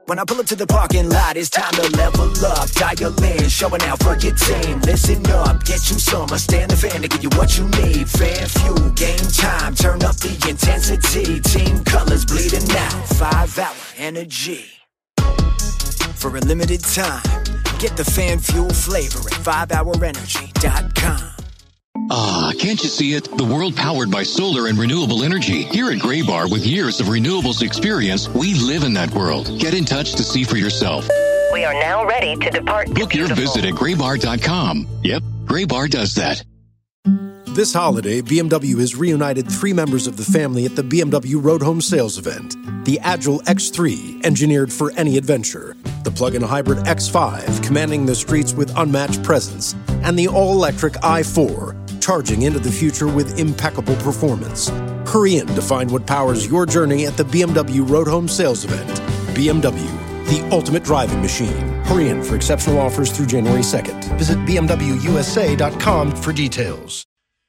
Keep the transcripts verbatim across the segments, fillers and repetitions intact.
When I pull up to the parking lot, it's time to level up. Dial in, showing out for your team. Listen up, get you some. I stand the fan to give you what you need. Fan fuel, game time, turn up the intensity. Team colors bleeding out, five hour energy. For a limited time, get the fan fuel flavor at five hour energy dot com. Ah, can't you see it? The world powered by solar and renewable energy. Here at Graybar, with years of renewables experience, we live in that world. Get in touch to see for yourself. We are now ready to depart. Book your visit at graybar dot com. Yep, Graybar does that. This holiday, B M W has reunited three members of the family at the B M W Road Home Sales Event. The Agile X three, engineered for any adventure. The plug-in hybrid X five, commanding the streets with unmatched presence. And the all-electric i four, charging into the future with impeccable performance. Hurry in to find what powers your journey at the B M W Road Home Sales Event. B M W, the ultimate driving machine. Hurry in for exceptional offers through January second. Visit b m w u s a dot com for details.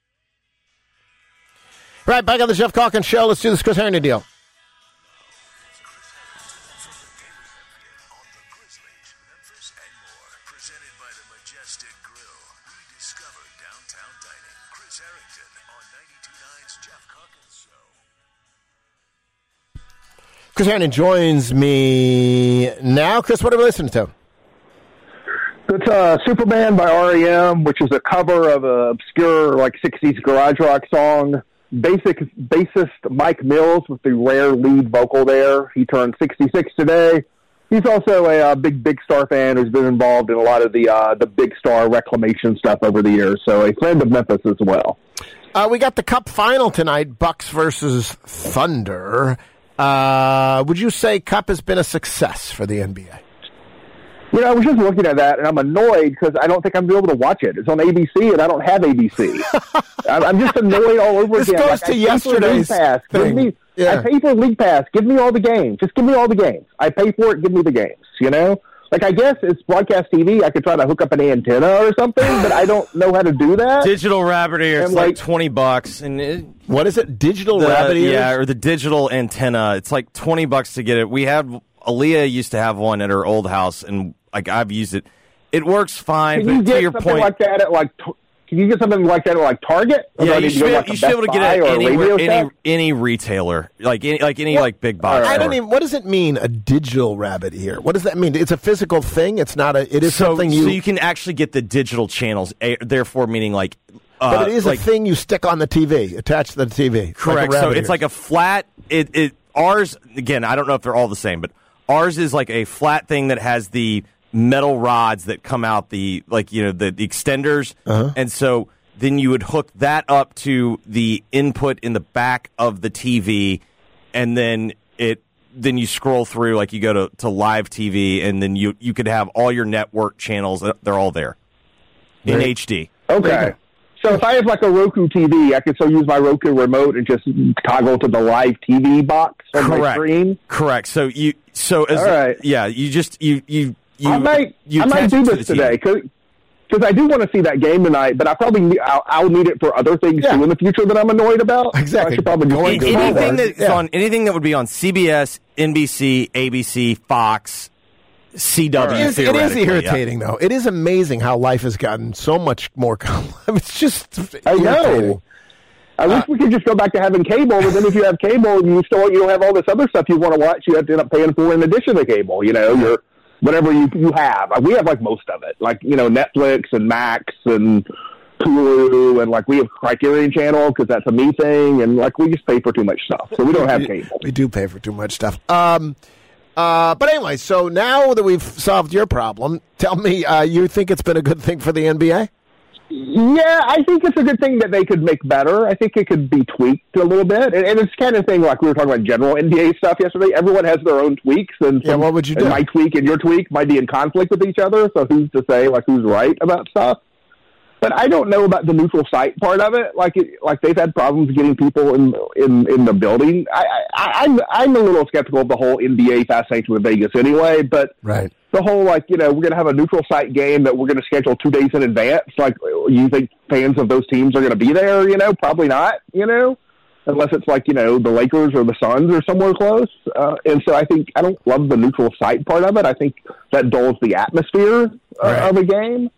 Right, back on the Jeff Calkins Show. Let's do this Chris Herndon deal. Chris Herndon joins me now. Chris, what are we listening to? It's uh, Superman by R E M, which is a cover of an obscure like sixties garage rock song. Basic bassist Mike Mills with the rare lead vocal there. He turned sixty-six today. He's also a uh, big Big Star fan who's been involved in a lot of the uh, the Big Star reclamation stuff over the years. So a friend of Memphis as well. Uh, we got the Cup final tonight, Bucks versus Thunder. Uh, would you say Cup has been a success for the N B A? You know, I was just looking at that, and I'm annoyed because I don't think I'm going to be able to watch it. It's on A B C, and I don't have A B C. I'm just annoyed all over this again. This goes like, to yesterday's pass. thing. Give me, yeah. I pay for League Pass. Give me all the games. Just give me all the games. I pay for it. Give me the games, you know? Like, I guess it's broadcast T V. I could try to hook up an antenna or something, but I don't know how to do that. Digital rabbit ear, it's like, like twenty bucks. And it, what is it? Digital the, rabbit ear? Yeah, or the digital antenna. It's like twenty bucks to get it. We had, Aaliyah used to have one at her old house, and like I've used it. It works fine, Can you but get to your something point, like that at like, can you get something like that at like Target? Or yeah, do I you need should, to go be, to, like, you should be able to get Buy it or anywhere, Radio any Shack? any retailer, like any like any What? like big box. Right. I store. don't even. What does it mean? A digital rabbit ear? What does that mean? It's a physical thing. It's not a. It is so, something you. So you can actually get the digital channels. a- Therefore, meaning like. Uh, but it is like, a thing you stick on the T V, attached to the T V. Correct. Like so it's it's like a flat. It it ours again. I don't know if they're all the same, but ours is like a flat thing that has the metal rods that come out the like you know the, the extenders, uh-huh. and so then you would hook that up to the input in the back of the T V, and then it then you scroll through like you go to, to live T V, and then you you could have all your network channels. They're all there in Right. H D. Okay. So if I have like a Roku T V, I can still use my Roku remote and just toggle to the live T V box on my Correct. screen. Correct. So you so as All right. yeah, you just you you you I might you I might attach do it to this the T V. today because I do want to see that game tonight, but I probably need, I'll, I'll need it for other things Yeah. too in the future that I'm annoyed about. Exactly. So I should probably go Going and to do anything that. that's Yeah. on anything that would be on C B S, N B C, A B C, Fox, C W. It is, it is theoretically, yeah. irritating, though. It is amazing how life has gotten so much more complex. It's just I know. irritating. I wish we could just go back to having cable, but then if you have cable, you still you don't have all this other stuff you want to watch. You have to end up paying for in addition to cable. You know, your whatever you you have. We have like most of it, like you know Netflix and Max and Hulu, and like we have Criterion Channel because that's a me thing, and like we just pay for too much stuff, so we don't have cable. We do pay for too much stuff. Um, uh, but anyway, so now that we've solved your problem, tell me, uh, you think it's been a good thing for the N B A? Yeah, I think it's a good thing that they could make better. I think it could be tweaked a little bit. And, and it's kind of thing like we were talking about general N B A stuff yesterday. Everyone has their own tweaks. And Yeah, some- what would you and do? my tweak and your tweak might be in conflict with each other. So who's to say, like, who's right about stuff? But I don't know about the neutral site part of it. Like, it, like they've had problems getting people in in, in the building. I, I, I'm I'm a little skeptical of the whole N B A fascination with Vegas anyway. But Right. the whole, like, you know, we're going to have a neutral site game that we're going to schedule two days in advance. Like, you think fans of those teams are going to be there? You know, probably not. You know, unless it's like, you know, the Lakers or the Suns or somewhere close. Uh, and so I think I don't love the neutral site part of it. I think that dulls the atmosphere uh, right. of a game.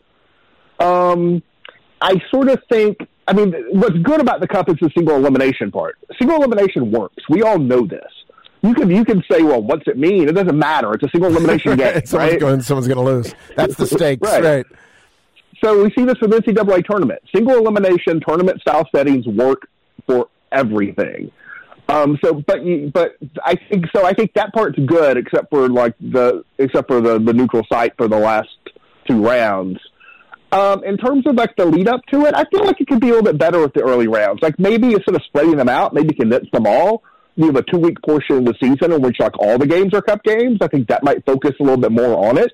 Um, I sort of think, I mean, what's good about the Cup is the single elimination part. Single elimination works. We all know this. You can you can say, well, what's it mean? It doesn't matter. It's a single elimination game, someone's right? Going, someone's going to lose. That's the stakes, right. right. So we see this with N C double A tournament. Single elimination tournament-style settings work for everything. Um, so, but you, but I think so. I think that part's good, except for like the except for the, the neutral site for the last two rounds. Um, in terms of like the lead up to it, I feel like it could be a little bit better with the early rounds. Like maybe instead of spreading them out, maybe condense them all. You have a two week portion of the season in which like all the games are Cup games. I think that might focus a little bit more on it.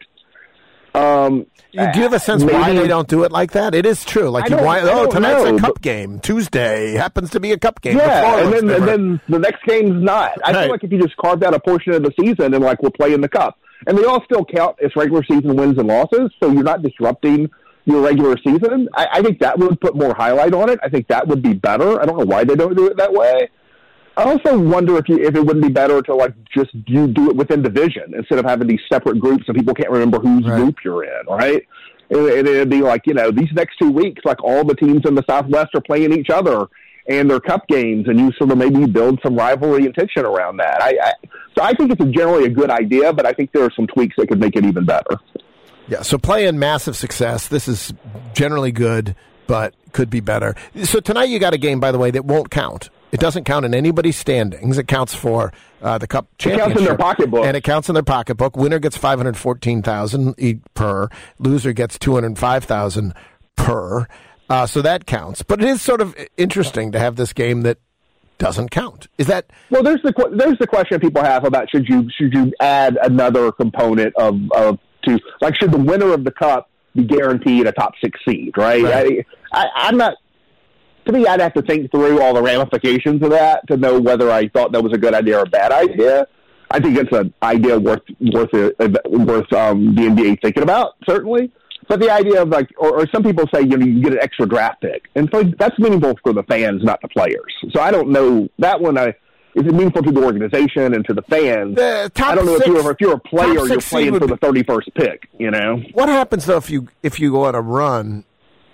Um, do you have a sense maybe, why they don't do it like that? It is true. Like you, why, oh, tonight's know, a Cup game. Tuesday happens to be a Cup game. Yeah, and then, and then the next game's not. I right. feel like if you just carved out a portion of the season and like we'll play in the Cup, and they all still count as regular season wins and losses, so you're not disrupting your regular season. I, I think that would put more highlight on it. I think that would be better. I don't know why they don't do it that way. I also wonder if you if it wouldn't be better to like just do do it within division instead of having these separate groups and people can't remember whose right. group you're in, right? And it'd be like, you know, these next two weeks, like all the teams in the Southwest are playing each other and their Cup games, and you sort of maybe build some rivalry and tension around that. I, I so I think it's a generally a good idea, but I think there are some tweaks that could make it even better. Yeah, so playing massive success. This is generally good, but could be better. So tonight you got a game, by the way, that won't count. It doesn't count in anybody's standings. It counts for uh, the Cup championship. It counts in their pocketbook. And it counts in their pocketbook. Winner gets five hundred fourteen thousand dollars per. Loser gets two hundred five thousand dollars per. Uh, so that counts. But it is sort of interesting to have this game that doesn't count. Is that well? There's the there's the question people have about should you should you add another component of of to like should the winner of the Cup be guaranteed a top six seed? Right. right. I, I, I'm not. To me, I'd have to think through all the ramifications of that to know whether I thought that was a good idea or a bad idea. I think it's an idea worth worth worth um, the N B A thinking about, certainly. But the idea of like, or, or some people say, you know, you get an extra draft pick, and so that's meaningful for the fans, not the players. So I don't know that one. I is it meaningful to the organization and to the fans? The top I don't know six, if you're if you're a player, you're playing for be, the thirty-first pick. You know what happens though if you if you go on a run.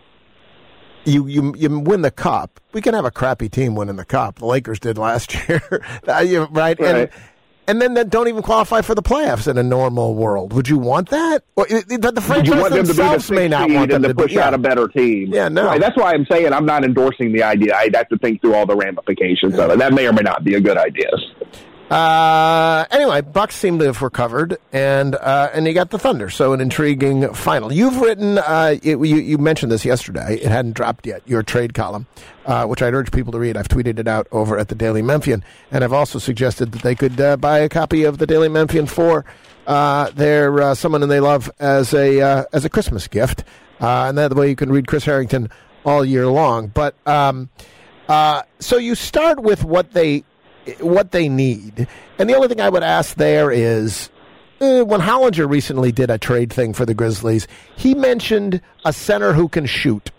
You, you you win the Cup. We can have a crappy team winning the Cup. The Lakers did last year, right? right? And and then, then don't even qualify for the playoffs in a normal world. Would you want that? Or the, the franchise you want them themselves to be the may not want them to, to push be, out yeah. a better team. Yeah, no. Right. That's why I'm saying I'm not endorsing the idea. I'd have to think through all the ramifications yeah. of it. That may or may not be a good idea. Uh, anyway, Bucks seem to have recovered, and uh, and you got the Thunder, so an intriguing final. You've written, uh, it, you, you mentioned this yesterday, it hadn't dropped yet, your trade column, uh, which I'd urge people to read. I've tweeted it out over at the Daily Memphian, and I've also suggested that they could uh, buy a copy of the Daily Memphian for uh, their uh, someone they love as a uh, as a Christmas gift, uh, and that way you can read Chris Harrington all year long. But um, uh, so you start with what they. what they need. And the only thing I would ask there is, uh, when Hollinger recently did a trade thing for the Grizzlies, he mentioned a center who can shoot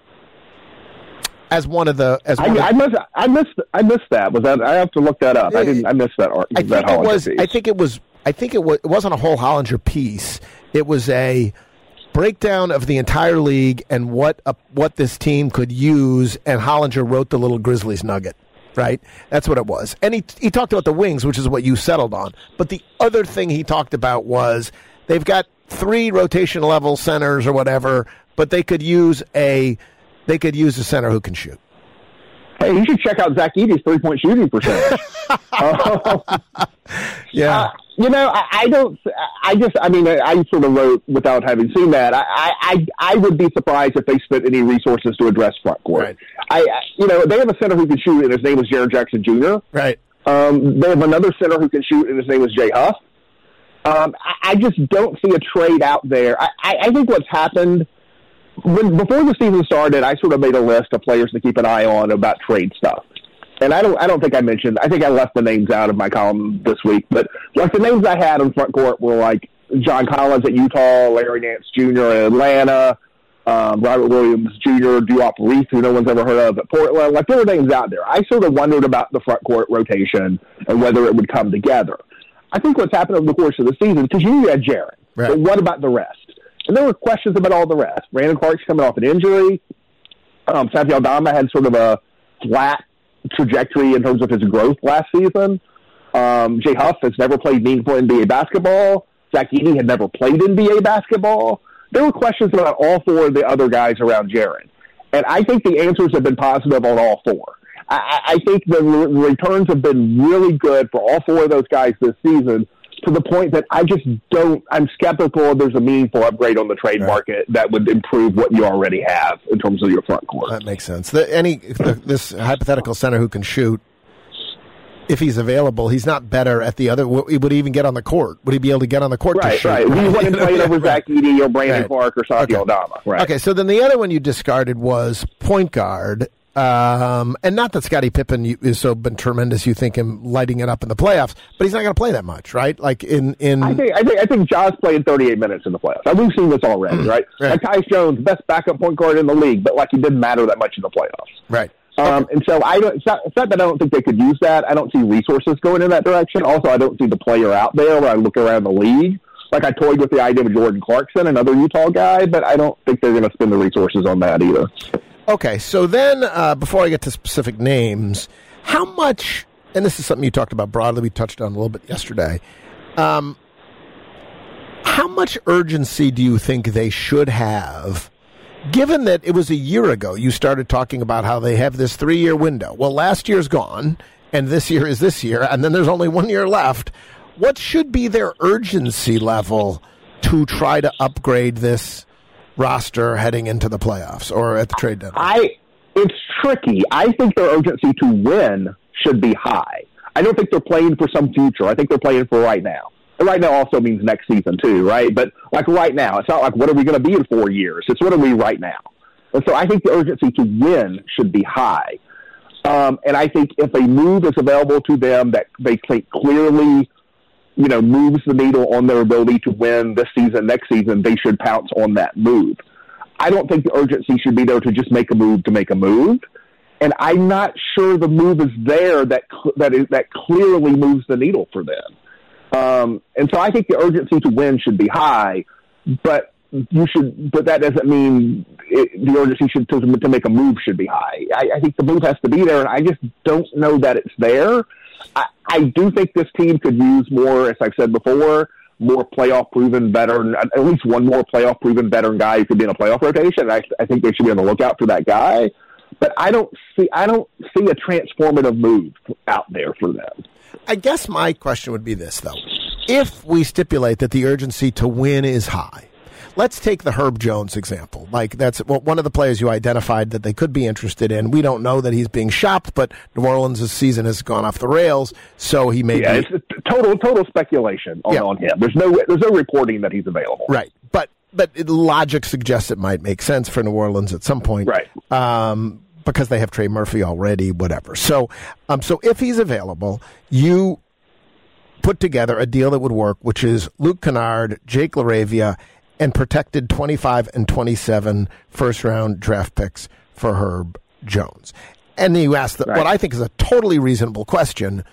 as one of the. As one I, of, I missed. I missed. I missed that. Was that? I have to look that up. I didn't. I missed that. Art, I that think it was. Piece. I think it was. I think it was. It wasn't a whole Hollinger piece. It was a breakdown of the entire league and what a, what this team could use. And Hollinger wrote the little Grizzlies nugget. Right? That's what it was. And he he talked about the wings, which is what you settled on. But the other thing he talked about was they've got three rotation level centers or whatever, but they could use a they could use a center who can shoot. Hey, you should check out Zach Edey's three-point shooting percentage. uh, yeah. Uh, you know, I, I don't. I just. I mean, I, I sort of wrote without having seen that. I, I, I would be surprised if they spent any resources to address front court. Right. I, you know, they have a center who can shoot, and his name is Jared Jackson Junior Right. Um, they have another center who can shoot, and his name is Jay Huff. Um, I, I just don't see a trade out there. I, I, I think what's happened when before the season started, I sort of made a list of players to keep an eye on about trade stuff. And I don't, I don't think I mentioned. I think I left the names out of my column this week. But like the names I had on front court were like John Collins at Utah, Larry Nance Junior at Atlanta, um, Robert Williams Junior, Duop Reith, who no one's ever heard of at Portland. Like, there were names out there. I sort of wondered about the front court rotation and whether it would come together. I think what's happened over the course of the season, because you knew you had Jaren, right. But what about the rest? And there were questions about all the rest. Brandon Clark's coming off an injury. Um, Santi Aldama had sort of a flat trajectory in terms of his growth last season. Um, Jay Huff has never played meaningful N B A basketball. Zach Edey had never played N B A basketball. There were questions about all four of the other guys around Jaren. And I think the answers have been positive on all four. I, I think the re- returns have been really good for all four of those guys this season, to the point that I just don't, I'm skeptical there's a meaningful upgrade on the trade right. market that would improve what you already have in terms of your front court. That makes sense. The, any the, This hypothetical center who can shoot, if he's available, he's not better at the other. Would he even get on the court? Would he be able to get on the court right, to shoot? Right, right. We wouldn't play it over Zach Edey or Brandon right. Clark or Santi okay. Aldama. Right. Okay, so then the other one you discarded was point guard. Um, and not that Scottie Pippen is so been tremendous, you think him lighting it up in the playoffs, but he's not going to play that much, right? Like in, in I think I think I think Ja's played thirty-eight minutes in the playoffs. And we've seen this already, mm, right? right? Like Tyus Jones, best backup point guard in the league, but like he didn't matter that much in the playoffs, right? Um, and so I don't. It's not, it's not that I don't think they could use that. I don't see resources going in that direction. Also, I don't see the player out there when I look around the league. Like I toyed with the idea of Jordan Clarkson, another Utah guy, but I don't think they're going to spend the resources on that either. Okay, so then uh, before I get to specific names, how much, and this is something you talked about broadly, we touched on a little bit yesterday, um, how much urgency do you think they should have, given that it was a year ago you started talking about how they have this three-year window? Well, last year's gone, and this year is this year, and then there's only one year left. What should be their urgency level to try to upgrade this roster heading into the playoffs or at the trade deadline? I, it's tricky. I think their urgency to win should be high. I don't think they're playing for some future. I think they're playing for right now. And right now also means next season too, right? But like right now, it's not like what are we going to be in four years? It's what are we right now? And so I think the urgency to win should be high. Um, and I think if a move is available to them that they think clearly, you know, moves the needle on their ability to win this season, next season, they should pounce on that move. I don't think the urgency should be there to just make a move to make a move. And I'm not sure the move is there that that is, that clearly moves the needle for them. Um, and so I think the urgency to win should be high, but you should. But that doesn't mean it, the urgency should to, to make a move should be high. I, I think the move has to be there, and I just don't know that it's there. I, I do think this team could use more, as I've said before, more playoff-proven veteran, at least one more playoff-proven veteran guy who could be in a playoff rotation. I, I think they should be on the lookout for that guy. But I don't see I don't see a transformative move out there for them. I guess my question would be this, though. If we stipulate that the urgency to win is high, let's take the Herb Jones example. Like, that's well, one of the players you identified that they could be interested in. We don't know that he's being shopped, but New Orleans' season has gone off the rails, so he may yeah, be... it's total total speculation on, yeah. on him. There's no there's no reporting that he's available. Right, but but logic suggests it might make sense for New Orleans at some point. Right. Um, because they have Trey Murphy already, whatever. So, um, so if he's available, you put together a deal that would work, which is Luke Kennard, Jake LaRavia, and protected twenty-five and twenty-seven first-round draft picks for Herb Jones. And then you ask the, right. what I think is a totally reasonable question: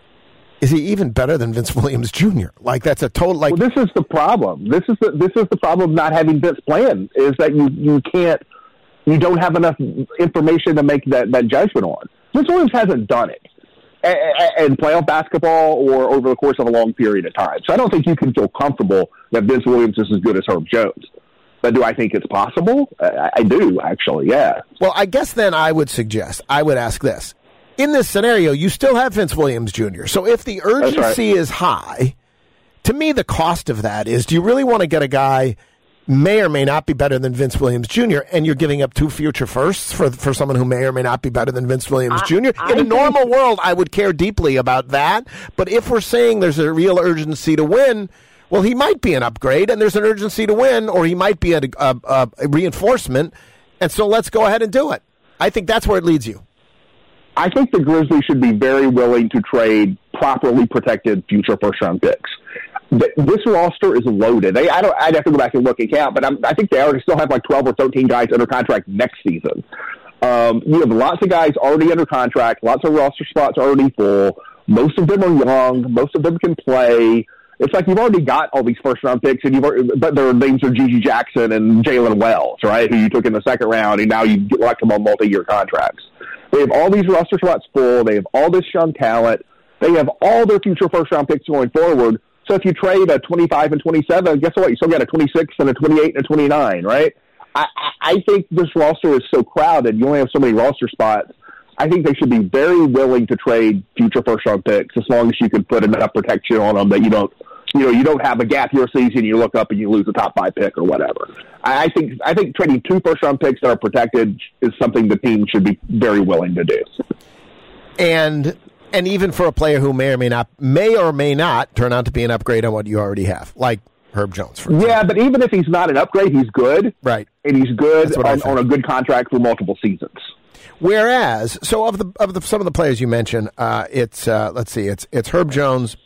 is he even better than Vince Williams Junior? Like, that's a total like. Well, this is the problem. This is the this is the problem of not having Vince playing, is that you you can't you don't have enough information to make that, that judgment on. Vince Williams hasn't done it in playoff basketball or over the course of a long period of time. So I don't think you can feel comfortable that Vince Williams is as good as Herb Jones. But do I think it's possible? I, I do, actually, yeah. Well, I guess then I would suggest, I would ask this. In this scenario, you still have Vince Williams Junior So if the urgency right. is high, to me the cost of that is, do you really want to get a guy may or may not be better than Vince Williams Junior, and you're giving up two future firsts for for someone who may or may not be better than Vince Williams I, Junior? I In a think, normal world, I would care deeply about that. But if we're saying there's a real urgency to win, well, he might be an upgrade, and there's an urgency to win, or he might be a, a, a, a reinforcement, and so let's go ahead and do it. I think that's where it leads you. I think the Grizzlies should be very willing to trade properly protected future first-round picks. This roster is loaded. They, I don't. I'd have to go back and look and count, but I'm, I think they already still have like twelve or thirteen guys under contract next season. Um, you have lots of guys already under contract, lots of roster spots already full. Most of them are young. Most of them can play. It's like you've already got all these first-round picks, and you've already, but their names are Gigi Jackson and Jalen Wells, right, who you took in the second round, and now you get like them on multi-year contracts. They have all these roster spots full. They have all this young talent. They have all their future first-round picks going forward. So if you trade a twenty-five and twenty-seven, guess what? You still got a twenty-six and a twenty-eight and a twenty-nine, right? I, I think this roster is so crowded. You only have so many roster spots. I think they should be very willing to trade future first-round picks as long as you can put enough protection on them that you don't, you know, you don't have a gap year season. You look up and you lose a top five pick or whatever. I, I think I think trading two first-round picks that are protected is something the team should be very willing to do. And. And even for a player who may or may not may or may not turn out to be an upgrade on what you already have, like Herb Jones, for example. Yeah, but even if he's not an upgrade, he's good. Right. And he's good on, on a good contract for multiple seasons. Whereas, so of the of the some of the players you mentioned, uh, it's uh, let's see, it's it's Herb Jones,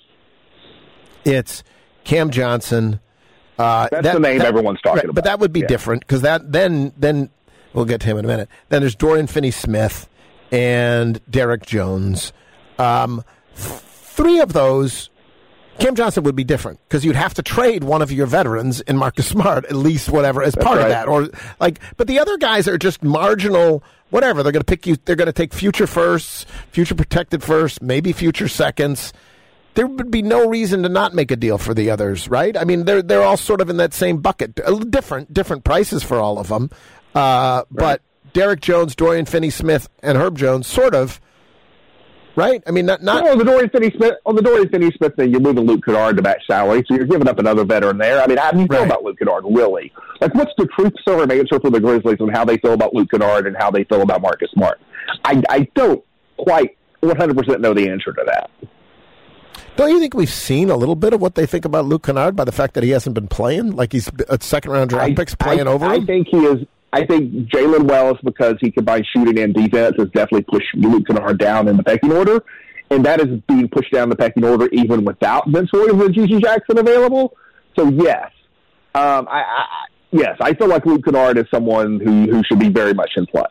it's Cam Johnson. Uh, That's that, the name that, everyone's talking right, about. But that would be yeah. different because that then then we'll get to him in a minute. Then there's Dorian Finney-Smith and Derek Jones. Um, three of those, Cam Johnson would be different because you'd have to trade one of your veterans in Marcus Smart, at least whatever, as That's part right. of that. Or like, but the other guys are just marginal, whatever. They're going to pick you. They're going to take future firsts, future protected firsts, maybe future seconds. There would be no reason to not make a deal for the others, right? I mean, they're they're all sort of in that same bucket. Different different prices for all of them, uh, right. But Derek Jones, Dorian Finney-Smith, and Herb Jones, sort of. Right? I mean, not... not well, on the Dorian Finney-Smith, on the Dorian Finney-Smith thing, you're moving Luke Kennard to match salary, so you're giving up another veteran there. I mean, how do you feel right. about Luke Kennard, really? Like, what's the truth-serum answer for the Grizzlies on how they feel about Luke Kennard and how they feel about Marcus Smart? I, I don't quite one hundred percent know the answer to that. Don't you think we've seen a little bit of what they think about Luke Kennard by the fact that he hasn't been playing? Like he's a second-round draft picks playing I, over I him? I think he is... I think Jalen Wells, because he combines shooting and defense, has definitely pushed Luke Kennard down in the pecking order. And that is being pushed down the pecking order even without Vince Williams and Gigi Jackson available. So, yes. Um, I, I, yes, I feel like Luke Kennard is someone who, who should be very much in play.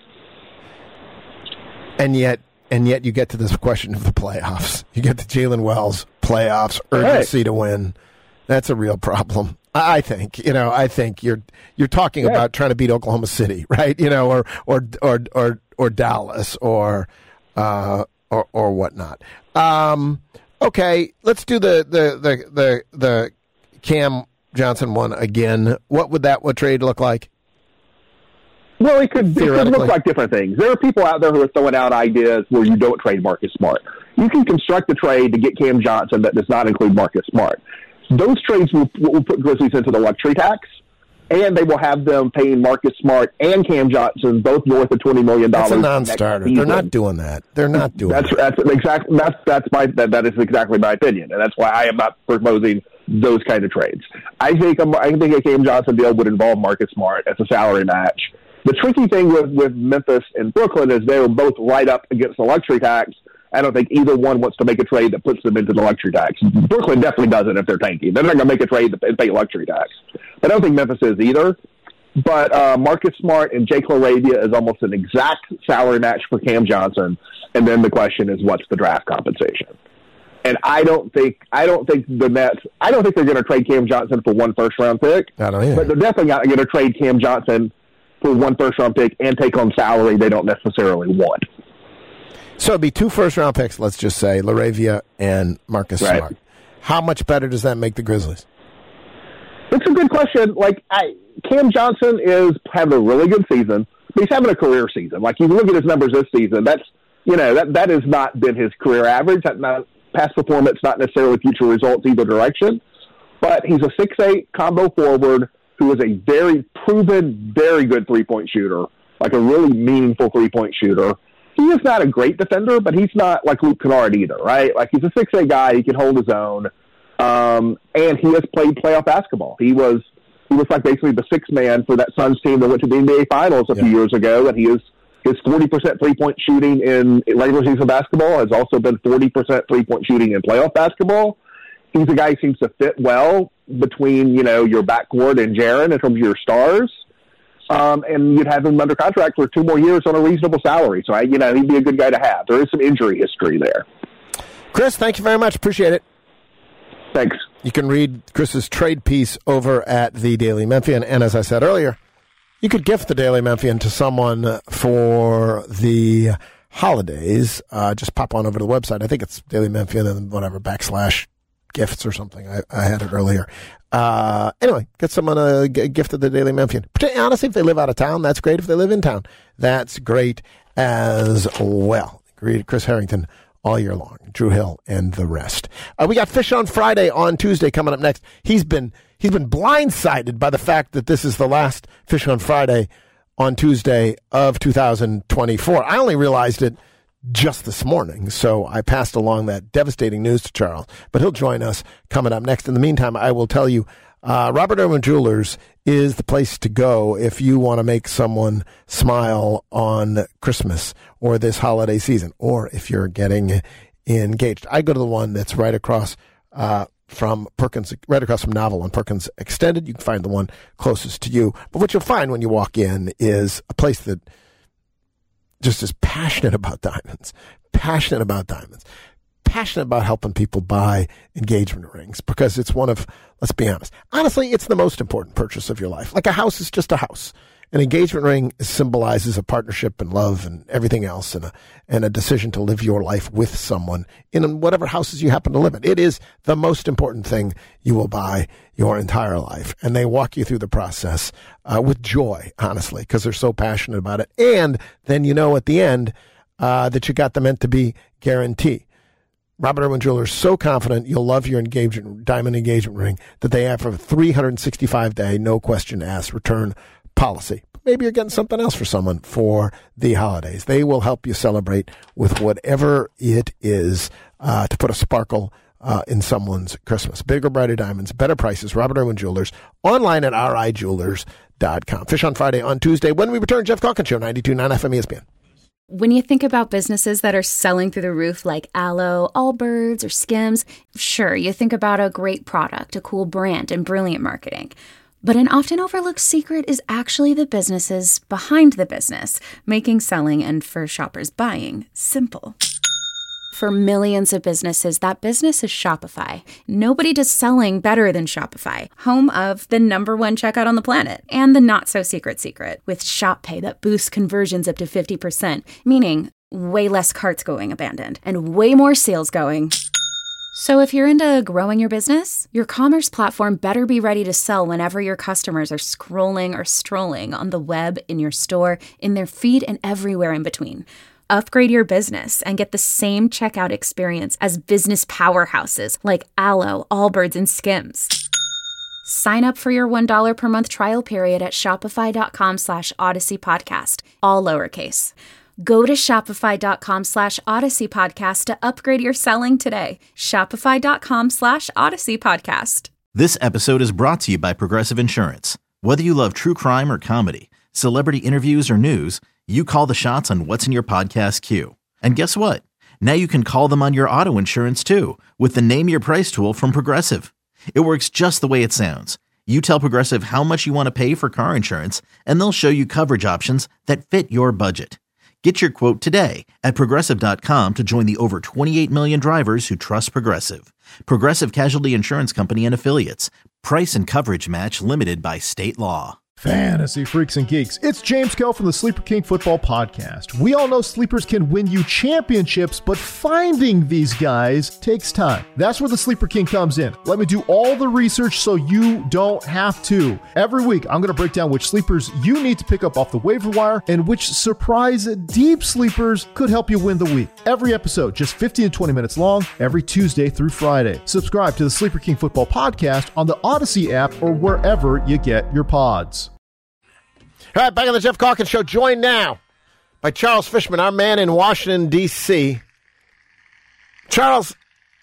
And yet, and yet you get to this question of the playoffs. You get to Jalen Wells, playoffs, urgency right. to win. That's a real problem. I think, you know, I think you're you're talking yeah. about trying to beat Oklahoma City, right? You know, or or or or, or Dallas or uh, or or whatnot. Um, okay, let's do the the, the the the Cam Johnson one again. What would that what trade look like? Well, it could, it could look like different things. There are people out there who are throwing out ideas where you don't trade Marcus Smart. You can construct a trade to get Cam Johnson that does not include Marcus Smart. Those trades will, will put Grizzlies into the luxury tax, and they will have them paying Marcus Smart and Cam Johnson both north of twenty million dollars. That's a non-starter. They're not doing that. They're not doing that's, that. That's exactly that's that's my that, that is exactly my opinion, and that's why I am not proposing those kind of trades. I think a, I think a Cam Johnson deal would involve Marcus Smart as a salary match. The tricky thing with, with Memphis and Brooklyn is they were both right up against the luxury tax. I don't think either one wants to make a trade that puts them into the luxury tax. Brooklyn definitely doesn't if they're tanking. They're not going to make a trade and pay luxury tax. I don't think Memphis is either. But uh, Marcus Smart and Jake LaRavia is almost an exact salary match for Cam Johnson. And then the question is, what's the draft compensation? And I don't think I don't think the Nets. I don't think they're going to trade Cam Johnson for one first round pick. I don't either. But they're definitely not going to trade Cam Johnson for one first round pick and take on salary they don't necessarily want. So it'd be two first-round picks, let's just say, LaRavia and Marcus right. Smart. How much better does that make the Grizzlies? It's a good question. Like, I, Cam Johnson is having a really good season. He's having a career season. Like, you look at his numbers this season, that's, you know, that that has not been his career average. That's not past performance, not necessarily future results either direction. But he's a six eight combo forward who is a very proven, very good three-point shooter, like a really meaningful three-point shooter. He is not a great defender, but he's not like Luke Kennard either, right? Like, he's a six eight guy. He can hold his own. Um, and he has played playoff basketball. He was he was like basically the sixth man for that Suns team that went to the N B A Finals a yeah. few years ago, and he is His forty percent three-point shooting in regular season basketball has also been forty percent three-point shooting in playoff basketball. He's a guy who seems to fit well between, you know, your backcourt and Jaren in terms of your stars. Um, and you'd have him under contract for two more years on a reasonable salary. So, I, you know, he'd be a good guy to have. There is some injury history there. Chris, thank you very much. Appreciate it. Thanks. You can read Chris's trade piece over at the Daily Memphian. And as I said earlier, you could gift the Daily Memphian to someone for the holidays. Uh, just pop on over to the website. I think it's Daily Memphian and whatever, backslash gifts or something. I, I had it earlier. Uh, anyway, get someone a g- gift of the Daily Memphian. Honestly, if they live out of town, that's great. If they live in town, that's great as well. Read Chris Harrington all year long. Drew Hill and the rest. Uh, we got Fish on Friday on Tuesday coming up next. He's been he's been blindsided by the fact that this is the last Fish on Friday on Tuesday of two thousand twenty-four. I only realized it just this morning, so I passed along that devastating news to Charles. But he'll join us coming up next. In the meantime, I will tell you, uh, Robert Irwin Jewelers is the place to go if you want to make someone smile on Christmas or this holiday season, or if you're getting engaged. I go to the one that's right across uh, from Perkins, right across from Novel on Perkins Extended. You can find the one closest to you. But what you'll find when you walk in is a place that just is passionate about diamonds, passionate about diamonds, passionate about helping people buy engagement rings, because it's one of, let's be honest, honestly, it's the most important purchase of your life. Like a house is just a house. An engagement ring symbolizes a partnership and love and everything else, and a, and a decision to live your life with someone in whatever houses you happen to live in. It is the most important thing you will buy your entire life. And they walk you through the process uh, with joy, honestly, because they're so passionate about it. And then you know at the end uh, that you got the meant-to-be guarantee. Robert Irwin Jewelers so confident you'll love your engagement diamond engagement ring that they have a three hundred sixty-five day, no question asked return policy. Maybe you're getting something else for someone for the holidays. They will help you celebrate with whatever it is uh, to put a sparkle uh, in someone's Christmas. Bigger, brighter diamonds, better prices. Robert Irwin Jewelers, online at r i jewelers dot com. Fish on Friday on Tuesday. When we return, Jeff Calkins Show, ninety-two point nine F M E S P N. When you think about businesses that are selling through the roof like Aloe, Allbirds, or Skims, sure, you think about a great product, a cool brand, and brilliant marketing. But an often overlooked secret is actually the businesses behind the business, making selling and, for shoppers, buying simple. For millions of businesses, that business is Shopify. Nobody does selling better than Shopify, home of the number one checkout on the planet, and the not-so-secret secret, with Shop Pay that boosts conversions up to fifty percent, meaning way less carts going abandoned, and way more sales going. So if you're into growing your business, your commerce platform better be ready to sell whenever your customers are scrolling or strolling on the web, in your store, in their feed, and everywhere in between. Upgrade your business and get the same checkout experience as business powerhouses like Aloe, Allbirds, and Skims. Sign up for your one dollar per month trial period at shopify.com slash Odyssey Podcast, all lowercase. Go to shopify.com slash Odyssey Podcast to upgrade your selling today. Shopify.com slash Odyssey Podcast. This episode is brought to you by Progressive Insurance. Whether you love true crime or comedy, celebrity interviews or news, you call the shots on what's in your podcast queue. And guess what? Now you can call them on your auto insurance too with the Name Your Price tool from Progressive. It works just the way it sounds. You tell Progressive how much you want to pay for car insurance, and they'll show you coverage options that fit your budget. Get your quote today at Progressive dot com to join the over twenty-eight million drivers who trust Progressive. Progressive Casualty Insurance Company and Affiliates. Price and coverage match limited by state law. Fantasy freaks and geeks, it's James Kell from the Sleeper King Football Podcast. We all know sleepers can win you championships, but finding these guys takes time. That's where the Sleeper King comes in. Let me do all the research so you don't have to. Every week, I'm going to break down which sleepers you need to pick up off the waiver wire and which surprise deep sleepers could help you win the week. Every episode, just fifteen to twenty minutes long, every Tuesday through Friday. Subscribe to the Sleeper King Football Podcast on the Odyssey app or wherever you get your pods. All right, back on the Jeff Calkins Show, joined now by Charles Fishman, our man in Washington, D C Charles,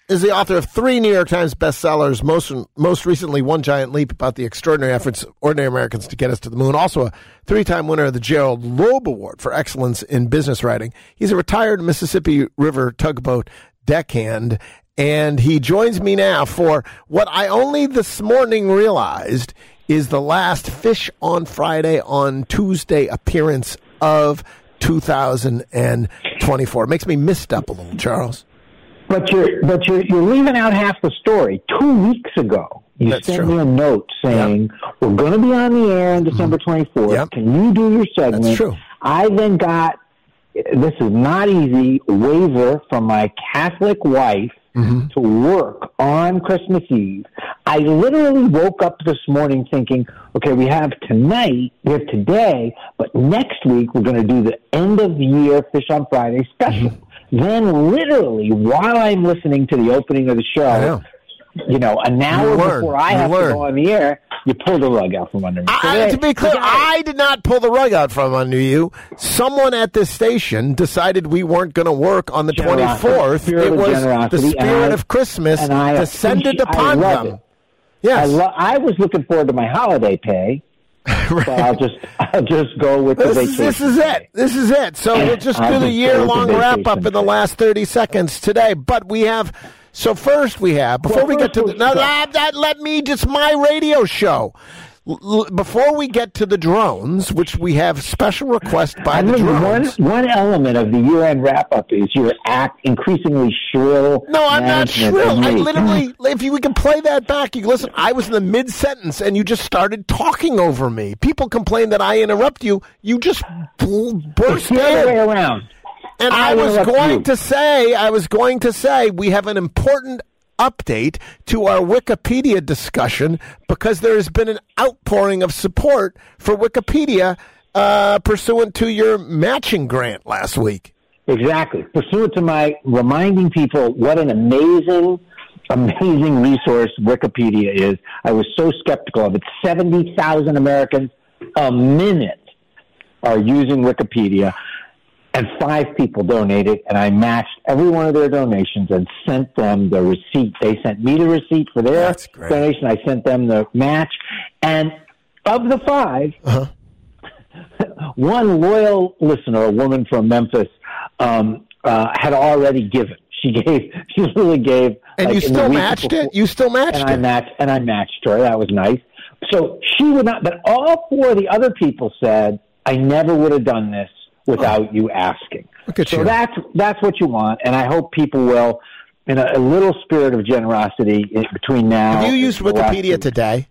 is the author of three New York Times bestsellers, most most recently One Giant Leap, about the extraordinary efforts of ordinary Americans to get us to the moon. Also a three-time winner of the Gerald Loeb Award for excellence in business writing. He's a retired Mississippi River tugboat deckhand, and he joins me now for what I only this morning realized is the last Fish on Friday on Tuesday appearance of two thousand twenty-four. It makes me missed up a little, Charles. But you're but you're you're leaving out half the story. Two weeks ago, you That's sent true. me a note saying Yep. we're going to be on the air on December twenty-fourth. Yep. Can you do your segment? That's true. I then got, this is not easy, waiver from my Catholic wife Mm-hmm. to work on Christmas Eve. I literally woke up this morning thinking, okay, we have tonight, we have today, but next week we're going to do the end of the year Fish on Friday special. Mm-hmm. Then literally, while I'm listening to the opening of the show, I know. you know, an hour You learn. before I You have learn. to go on the air, you pull the rug out from under me. So I, there- to be clear, you got it. I did not pull the rug out from under you. Someone at this station decided we weren't going to work on the Generosity. twenty-fourth. Spirit It of was the generosity, spirit and I- of Christmas and I descended appreciate- upon I love them. it. Yes. I, lo- I was looking forward to my holiday pay, but I'll just I'll just go with the This is, vacation. this is it. This is it. So we'll just I'll do the just year-long go with the wrap-up in the vacation. last thirty seconds today. But we have... So first we have... Before Well, we get first to the... we'll- No, that, that, let me... Just my radio show. L- l- before we get to the drones, which we have special request by I the remember one drones... one element of the year-end wrap-up is your act increasingly shrill. No, I'm not management shrill. of I me. literally, if you we can play that back, you can listen. I was in the mid sentence, and you just started talking over me. People complain that I interrupt you. You just bl- It's burst the other way in, around. and I, I was interrupt going you. to say, I was going to say, we have an important update to our Wikipedia discussion because there has been an outpouring of support for Wikipedia uh, pursuant to your matching grant last week. Exactly. Pursuant to my reminding people what an amazing, amazing resource Wikipedia is, I was so skeptical of it. seventy thousand Americans a minute are using Wikipedia, and five people donated, and I matched every one of their donations and sent them the receipt. They sent me the receipt for their That's great. donation. I sent them the match. And of the five, Uh-huh. one loyal listener, a woman from Memphis, um, uh, had already given. She gave. She really gave. And like, you in the still week matched before- it? You still matched and I it? matched, and I matched her. That was nice. So she would not. But all four of the other people said, "I never would have done this without you asking." Look at so you. that's that's what you want, and I hope people will, in a, a little spirit of generosity, in between now. Have you used and the last Wikipedia two- today?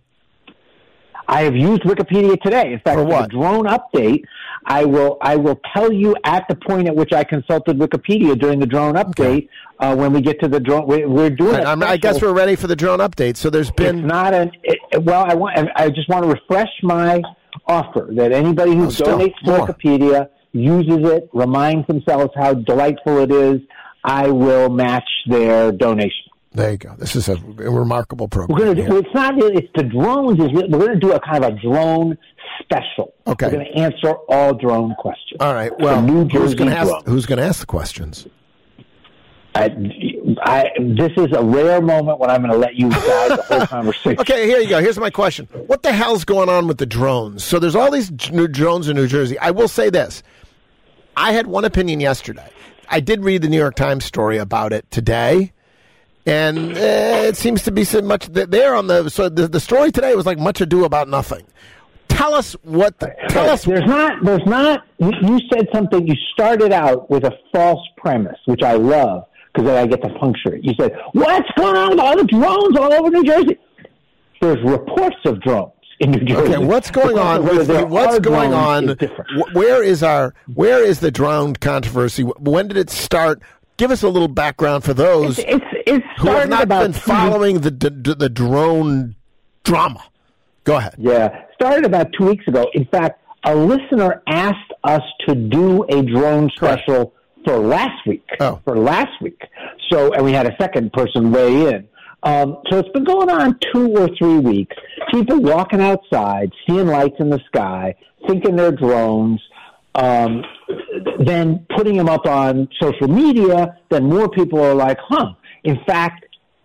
I have used Wikipedia today. In fact, For for what? the drone update, I will I will tell you at the point at which I consulted Wikipedia during the drone update. Uh, when we get to the drone, we, we're doing. Right, a I'm, I guess special- we're ready for the drone update. So there's It's been not an. It, well, I want. I just want to refresh my offer that anybody who Oh, still, donates to more. Wikipedia, uses it, reminds themselves how delightful it is, I will match their donation. There you go. This is a remarkable program. We're going to do. yeah. It's not. really- It's the drones. Is we're going to do a kind of a drone special. Okay. We're going to answer all drone questions. All right. Well, The New who's Jersey going to ask? drone. Who's going to ask the questions? I, I, this is a rare moment when I'm going to let you guide the whole conversation. Okay, here you go. Here's my question. What the hell's going on with the drones? So there's all these j- new drones in New Jersey. I will say this. I had one opinion yesterday. I did read the New York Times story about it today, and uh, it seems to be so much th- there on the so the, the story today was like much ado about nothing. Tell us what the, tell us There's not. There's not. You, you said something. You started out with a false premise, which I love because then I get to puncture it. You said, "What's going on with all the drones all over New Jersey?" There's reports of drones in New Jersey. Okay, what's going on Whether with there what's are going drones on? is different. Wh- Where is our where is the drone controversy? Wh- When did it start? Give us a little background for those It's, it's, it's who have started not about been two following the, the the drone drama. Go ahead. Yeah, started about two weeks ago. In fact, a listener asked us to do a drone special for last week. Oh. For last week. So, and we had a second person weigh in. Um, so it's been going on two or three weeks. People walking outside, seeing lights in the sky, thinking they're drones, um, then putting them up on social media. Then more people are like, huh. In fact,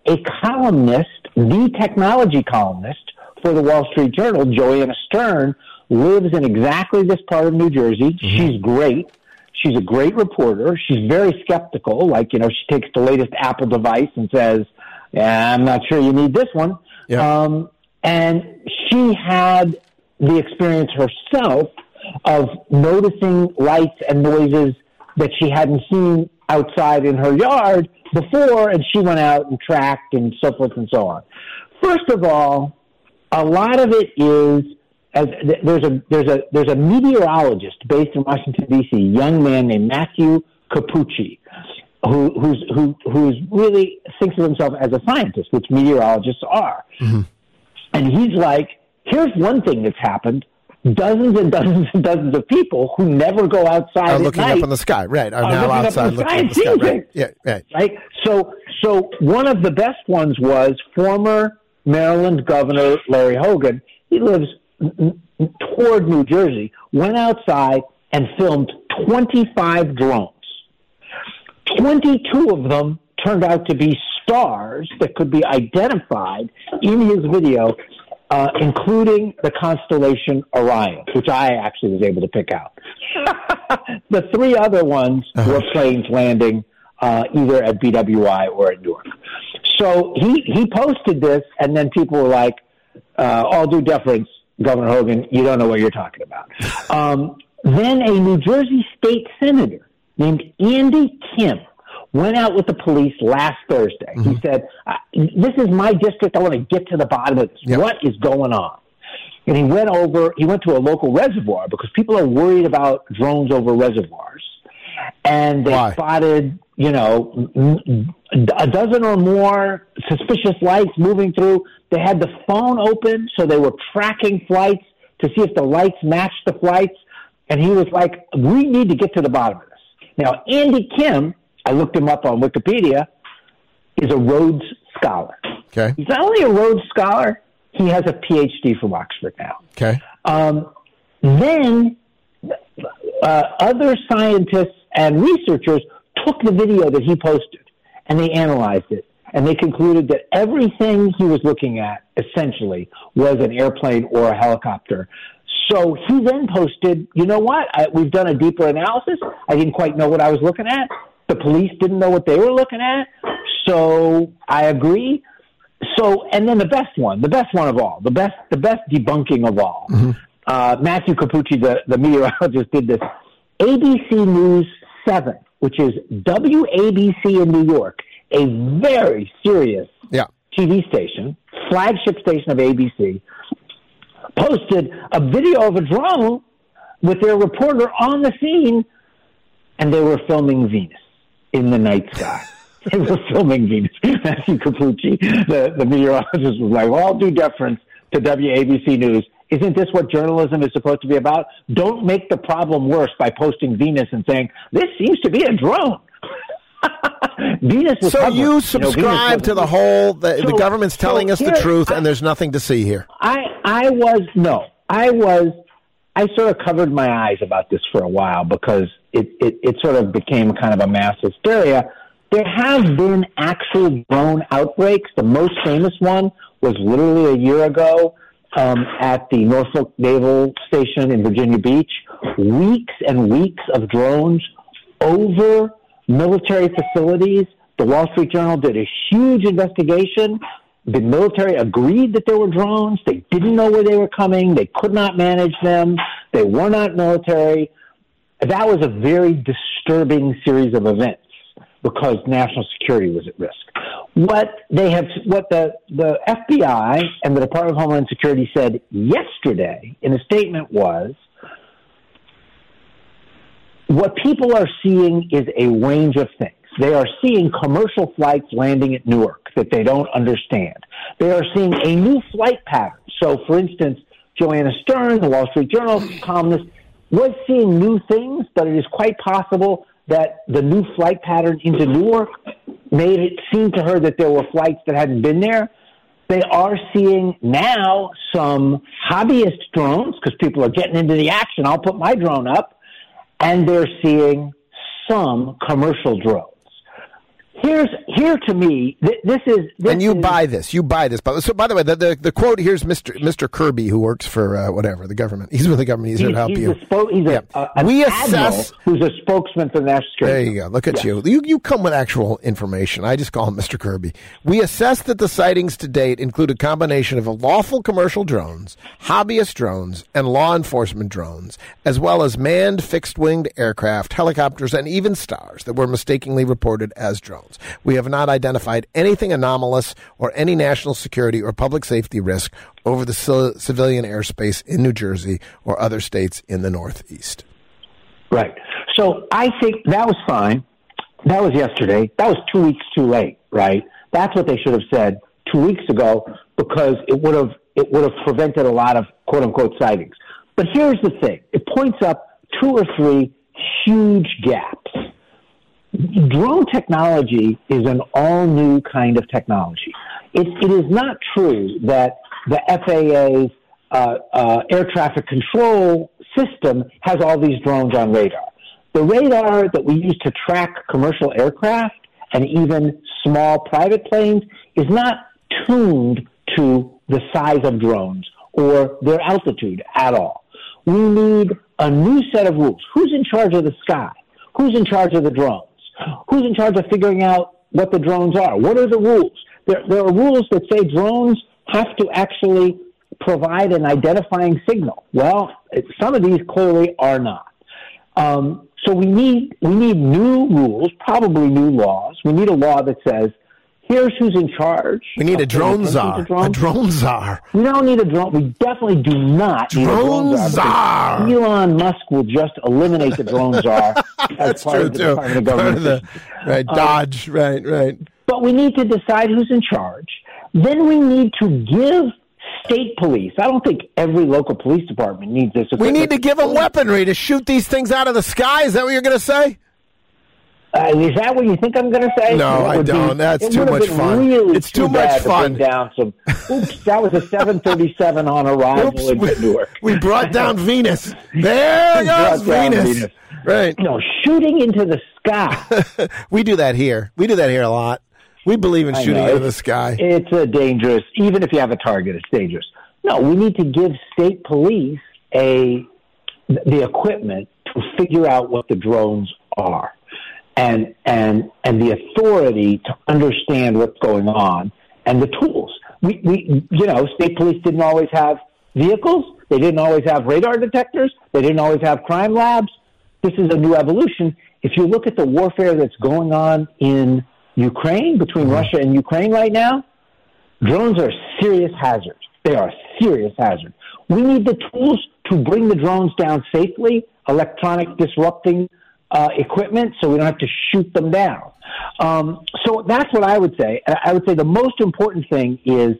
a columnist, the technology columnist for the Wall Street Journal, Joanna Stern, lives in exactly this part of New Jersey. Mm-hmm. She's great. She's a great reporter. She's very skeptical. Like, you know, she takes the latest Apple device and says, yeah, I'm not sure you need this one. Yeah. Um, and she had the experience herself of noticing lights and noises that she hadn't seen outside in her yard before, and she went out and tracked and so forth and so on. First of all, a lot of it is as there's a there's a there's a meteorologist based in Washington D C, young man named Matthew Capucci, who who's who who's really thinks of himself as a scientist, which meteorologists are. Mm-hmm. And he's like, here's one thing that's happened. Dozens and dozens and dozens of people who never go outside are at looking night up in the sky, right? Are, are now looking outside up in the looking sky at and the sky, seeing right? things. Yeah, right. Right. So, so one of the best ones was former Maryland Governor Larry Hogan. He lives n- n- toward New Jersey. Went outside and filmed twenty-five drones. twenty-two of them turned out to be stars that could be identified in his video. Uh, including the constellation Orion, which I actually was able to pick out. The three other ones uh-huh. were planes landing uh, either at B W I or at Newark. So he, he posted this, and then people were like, uh, all due deference, Governor Hogan, you don't know what you're talking about. Um, then a New Jersey state senator named Andy Kim went out with the police last Thursday. Mm-hmm. He said, this is my district. I want to get to the bottom of this. Yep. What is going on? And he went over, he went to a local reservoir because people are worried about drones over reservoirs. And they Why? spotted, you know, a dozen or more suspicious lights moving through. They had the phone open, so they were tracking flights to see if the lights matched the flights. And he was like, we need to get to the bottom of this. Now, Andy Kim, I looked him up on Wikipedia, is a Rhodes Scholar. Okay. He's not only a Rhodes Scholar, he has a P H D from Oxford now. Okay. Um, then uh, other scientists and researchers took the video that he posted and they analyzed it. And they concluded that everything he was looking at essentially was an airplane or a helicopter. So he then posted, you know what? I, we've done a deeper analysis. I didn't quite know what I was looking at. The police didn't know what they were looking at, so I agree. So, and then the best one, the best one of all, the best, the best debunking of all. Mm-hmm. Uh, Matthew Capucci, the, the meteorologist, did this. A B C News seven, which is W A B C in New York, a very serious yeah. T V station, flagship station of A B C, posted a video of a drone with their reporter on the scene, and they were filming Venus in the night sky. They were filming Venus. Matthew Capucci, the, the meteorologist, was like, well, all due deference to W A B C News. Isn't this what journalism is supposed to be about? Don't make the problem worse by posting Venus and saying, this seems to be a drone. Venus was so public. you subscribe you know, to the whole, the, so, the government's telling so us here, the truth, I, and there's nothing to see here. I, I was, no, I was, I sort of covered my eyes about this for a while because it, it, it sort of became kind of a mass hysteria. There have been actual drone outbreaks. The most famous one was literally a year ago um, at the Norfolk Naval Station in Virginia Beach. Weeks and weeks of drones over military facilities. The Wall Street Journal did a huge investigation. The military agreed that there were drones. They didn't know where they were coming. They could not manage them. They were not military. That was a very disturbing series of events because national security was at risk. What they have, what the, the F B I and the Department of Homeland Security said yesterday in a statement was, what people are seeing is a range of things. They are seeing commercial flights landing at Newark that they don't understand. They are seeing a new flight pattern. So, for instance, Joanna Stern, the Wall Street Journal columnist, was seeing new things, but it is quite possible that the new flight pattern into Newark made it seem to her that there were flights that hadn't been there. They are seeing now some hobbyist drones because people are getting into the action. I'll put my drone up. And they're seeing some commercial drones. Here Here's here to me. Th- this is this and you is, buy this. You buy this. So, by the way, the the, the quote here's Mister Mister Kirby, who works for uh, whatever the government. He's with the government. He's, he's here to help he's you. A spo- he's yeah. a, a, an we admiral assess who's a spokesman for the national security. There you go. Look at yes. you. You you come with actual information. I just call him Mister Kirby. We assess that the sightings to date include a combination of lawful commercial drones, hobbyist drones, and law enforcement drones, as well as manned fixed-winged aircraft, helicopters, and even stars that were mistakenly reported as drones. We have not identified anything anomalous or any national security or public safety risk over the c- civilian airspace in New Jersey or other states in the Northeast. Right. So I think that was fine. That was yesterday. That was two weeks too late, right? That's what they should have said two weeks ago because it would have it would have prevented a lot of quote-unquote sightings. But here's the thing. It points up two or three huge gaps. Drone technology is an all-new kind of technology. It, it is not true that the F A A's uh, uh, air traffic control system has all these drones on radar. The radar that we use to track commercial aircraft and even small private planes is not tuned to the size of drones or their altitude at all. We need a new set of rules. Who's in charge of the sky? Who's in charge of the drones? Who's in charge of figuring out what the drones are? What are the rules? There, there are rules that say drones have to actually provide an identifying signal. Well, some of these clearly are not. Um, so we need we need new rules, probably new laws. We need a law that says, here's who's in charge. We need a drone czar. A drone czar. We don't need a drone. We definitely do not drone need a drone czar. czar. Elon Musk will just eliminate the drone czar as That's part true of the too. Department of Government. Part of the, right, Dodge. Um, right, right. But we need to decide who's in charge. Then we need to give state police. I don't think every local police department needs this equipment. We need to give them weaponry to shoot these things out of the sky. Is that what you're going to say? Uh, is that what you think I'm going to say? No, I don't. Be, That's too much fun. Really it's too, too much fun. To bring down some. Oops, that was a seven thirty-seven on arrival Oops, in we, Newark. We brought down Venus. There goes Venus. Venus. Right. No, shooting into the sky. We do that here. We do that here a lot. We believe in shooting into the sky. It's a dangerous. Even if you have a target, it's dangerous. No, we need to give state police a the equipment to figure out what the drones are. And and and the authority to understand what's going on and the tools. We we you know, state police didn't always have vehicles. They didn't always have radar detectors. They didn't always have crime labs. This is a new evolution. If you look at the warfare that's going on in Ukraine, between mm-hmm. Russia and Ukraine right now, drones are a serious hazard. They are a serious hazard. We need the tools to bring the drones down safely, electronic disrupting Uh, equipment, so we don't have to shoot them down. Um, so that's what I would say. I would say the most important thing is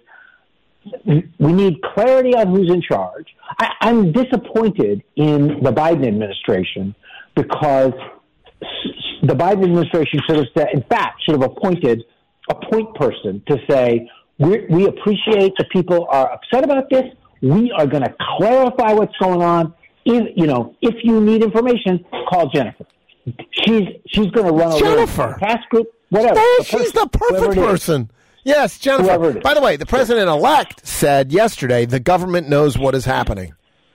we need clarity on who's in charge. I, I'm disappointed in the Biden administration because the Biden administration should have said, in fact, should have appointed a point person to say, we, we appreciate that people are upset about this. We are going to clarify what's going on. If, you know, if you need information, call Jennifer. She's she's going to run a Jennifer task group, whatever. Oh, the she's person, the perfect person. Yes, Jennifer. By the way, the president-elect said yesterday the government knows what is happening.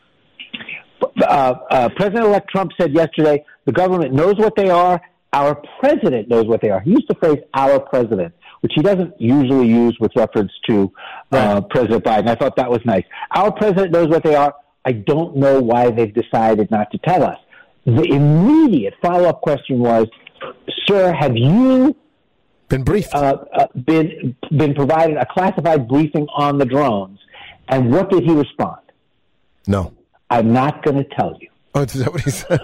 Uh, uh, President-elect Trump said yesterday the government knows what they are. Our president knows what they are. He used the phrase "our president," which he doesn't usually use with reference to uh, right. President Biden. I thought that was nice. Our president knows what they are. I don't know why they've decided not to tell us. The immediate follow-up question was, sir, have you been briefed, uh, uh, been been provided a classified briefing on the drones? And what did he respond? No. I'm not going to tell you. Oh, is that what he said?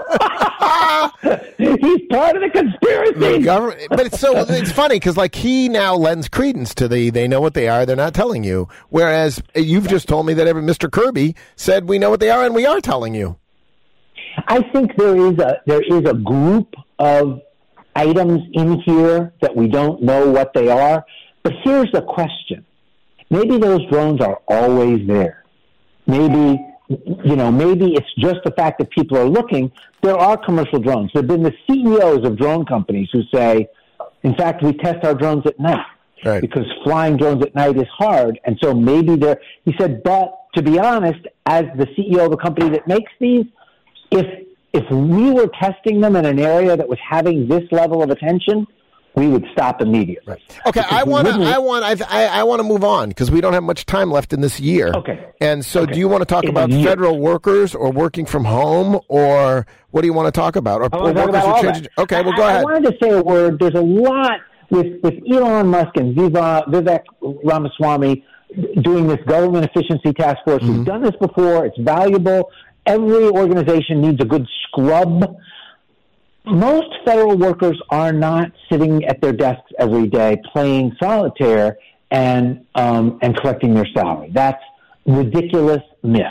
He's part of the conspiracy. The government, but it's so it's funny because like he now lends credence to the they know what they are, they're not telling you. Whereas you've just told me that every Mister Kirby said we know what they are and we are telling you. I think there is a there is a group of items in here that we don't know what they are. But here's the question. Maybe those drones are always there. Maybe, you know, maybe it's just the fact that people are looking. There are commercial drones. There have been the C E Os of drone companies who say, In fact, we test our drones at night right. because flying drones at night is hard. And so maybe they're, he said, but to be honest, as the C E O of a company that makes these, if if we were testing them in an area that was having this level of attention, we would stop immediately. Right. Okay, because I want to. wouldn't- I want. I. I, I want to move on because we don't have much time left in this year. Okay. And so, Okay. do you want to talk In a about year. federal workers or working from home, or what do you want to talk about? Or, I or want to talk workers about who all change? that. Okay, well, I- go I, ahead. I wanted to say a word. There's a lot with, with Elon Musk and Viva, Vivek Ramaswamy doing this government efficiency task force. Mm-hmm. We've done this before. It's valuable. Every organization needs a good scrub. Most federal workers are not sitting at their desks every day playing solitaire and um, and collecting their salary. That's ridiculous myth.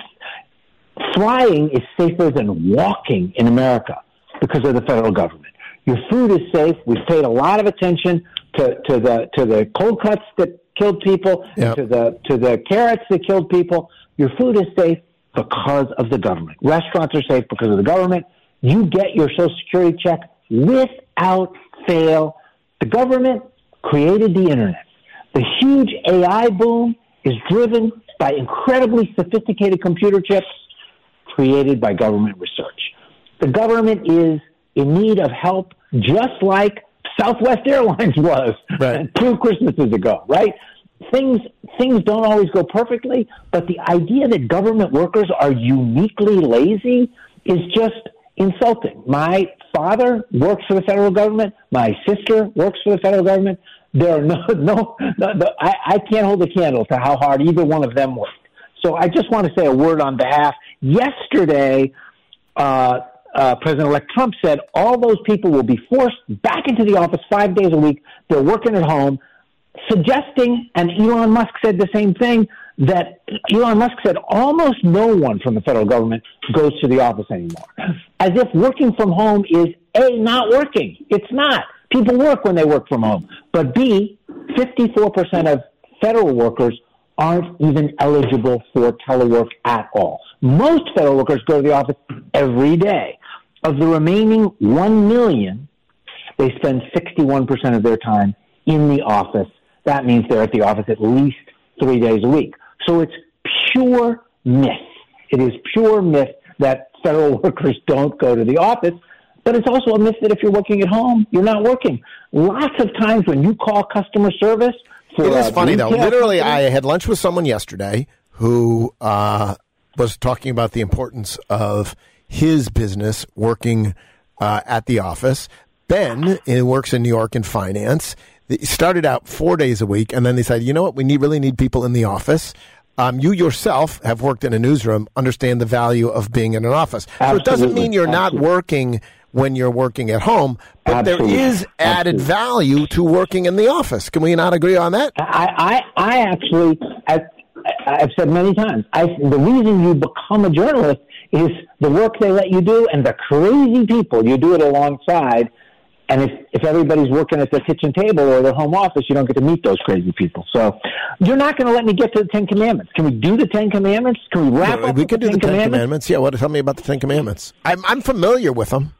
Flying is safer than walking in America because of the federal government. Your food is safe. We've paid a lot of attention to, to the to the cold cuts that killed people, Yep. to the to the carrots that killed people. Your food is safe because of the government. Restaurants are safe because of the government. You get your Social Security check without fail. The government created the internet. The huge A I boom is driven by incredibly sophisticated computer chips created by government research. The government is in need of help just like Southwest Airlines was Right. two Christmases ago, right? Things things don't always go perfectly, but the idea that government workers are uniquely lazy is just insulting. My father works for the federal government. My sister works for the federal government. There are no, no, no, no I, I can't hold a candle to how hard either one of them worked. So I just want to say a word on behalf. Yesterday, uh, uh, President-elect Trump said all those people will be forced back into the office five days a week. They're working at home, suggesting, and Elon Musk said the same thing, that Elon Musk said almost no one from the federal government goes to the office anymore. As if working from home is, A, not working. It's not. People work when they work from home. But B, fifty-four percent of federal workers aren't even eligible for telework at all. Most federal workers go to the office every day. Of the remaining one million, they spend sixty-one percent of their time in the office. That means they're at the office at least three days a week. So it's pure myth. It is pure myth that federal workers don't go to the office, but it's also a myth that if you're working at home, you're not working. Lots of times when you call customer service for It is a funny, though. retail Literally, company- I had lunch with someone yesterday who uh, was talking about the importance of his business working uh, at the office. Ben uh, works in New York in finance. He started out four days a week, and then they said, you know what, we need, really need people in the office. Um, you yourself have worked in a newsroom, understand the value of being in an office. So it doesn't Absolutely. mean you're not Absolutely. working when you're working at home, but Absolutely. there is added Absolutely. value to working in the office. Can we not agree on that? I, I, I actually, I've, I've said many times, I, the reason you become a journalist is the work they let you do and the crazy people you do it alongside. And if, if everybody's working at their kitchen table or their home office, you don't get to meet those crazy people. So you're not going to let me get to the Ten Commandments. Can we do the Ten Commandments? Can we wrap Yeah, up we with can the do Ten the Ten Commandments? Commandments. Yeah, what? Tell me about the Ten Commandments. I'm I'm familiar with them.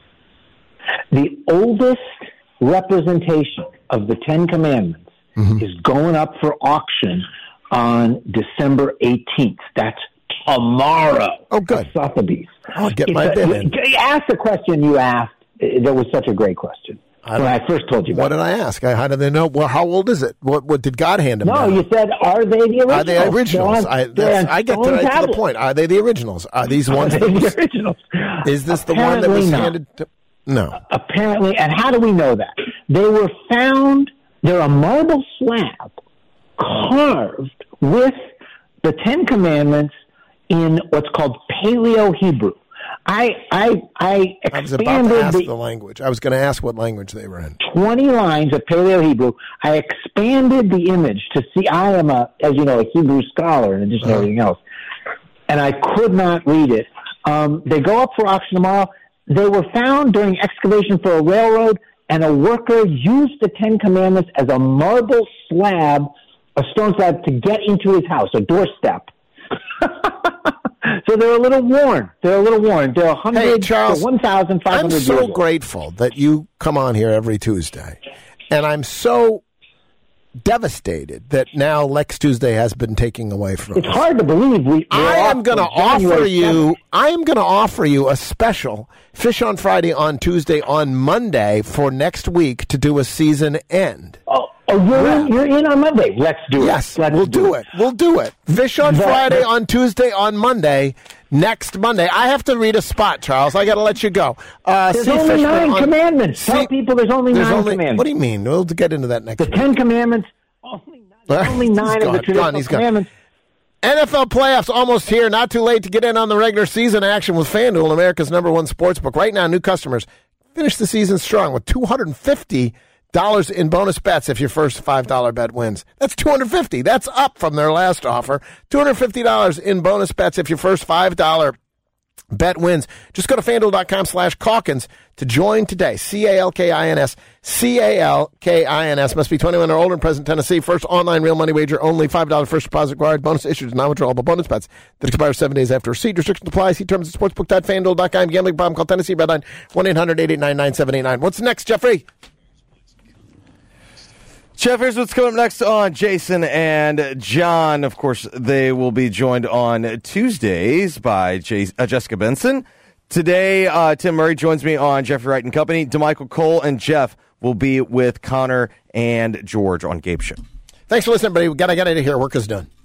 The oldest representation of the Ten Commandments Mm-hmm. is going up for auction on December eighteenth. That's tomorrow. Oh, good. At Sotheby's. I'll get It's my a- bid in. Ask the question you asked. That was such a great question. I When I first told you What about did I ask? I, how do they know? Well, how old is it? What what did God hand him? it. No, down? you said, are they the originals? Are they originals? They're on- I, they're that's, on I get to, stone right to the tablets. point. Are they the originals? Are these ones? Are That they was, the originals? is this the one that Apparently was not. handed? To, no. Apparently, and how do we know that? They were found, they're a marble slab carved with the Ten Commandments in what's called Paleo-Hebrew. I, I, I I was about to expanded ask the the language. I was going to ask what language they were in. twenty lines of Paleo-Hebrew. I expanded the image to see, I am a, as you know, a Hebrew scholar in addition to Uh-huh. everything else. And I could not read it. Um, they go up for auction tomorrow. They were found during excavation for a railroad, and a worker used the Ten Commandments as a marble slab, a stone slab, to get into his house, a doorstep. So they're a little worn. They're a little worn. They're one hundred, Hey, Charles, one thousand five I'm hundred so years old. grateful that you come on here every Tuesday And I'm so devastated that now Lex Tuesday has been taken away from It's us. hard to believe we. I am going to offer January you. seventh. I am going to offer you a special Fish on Friday, on Tuesday, on Monday for next week to do a season end. Oh, oh you're, in, you're in on Monday. Let's do it. Yes, Let's we'll do it. We'll do it. Fish on That- Friday, that- on Tuesday, on Monday. Next Monday. I have to read a spot, Charles. I got to let you go. Uh, There's see only Fishman nine on- commandments. see- Tell people there's only there's nine only- commandments. What do you mean? We'll get into that next The week. Ten Commandments. Only nine, only He's nine of gone. the traditional Gone. He's gone. commandments. N F L playoffs almost here. Not too late to get in on the regular season action with FanDuel, America's number one sports book. Right now, new customers finish the season strong with two hundred fifty dollars in bonus bets if your first five dollar bet wins. That's two hundred fifty dollars. That's up from their last offer. two hundred fifty dollars in bonus bets if your first five dollar bet wins. Just go to FanDuel.com slash Calkins to join today. C A L K I N S. C A L K I N S. Must be twenty-one or older in present Tennessee. First online real money wager only. five dollar first deposit required. Bonus issued. Non-withdrawable bonus bets that expire seven days after receipt. Restrictions apply. See terms at sportsbook dot fan duel dot com. Gambling problem? Call Tennessee Redline one eight hundred eight eight nine nine seven eight nine. What's next, Jeffrey? Jeff, here's what's coming up next on Jason and John. Of course, they will be joined on Tuesdays by J- uh, Jessica Benson. Today, uh, Tim Murray joins me on Jeffrey Wright and Company. DeMichael Cole and Jeff will be with Connor and George on Gabe Show. Thanks for listening, everybody. We got to get out of here. Work is done.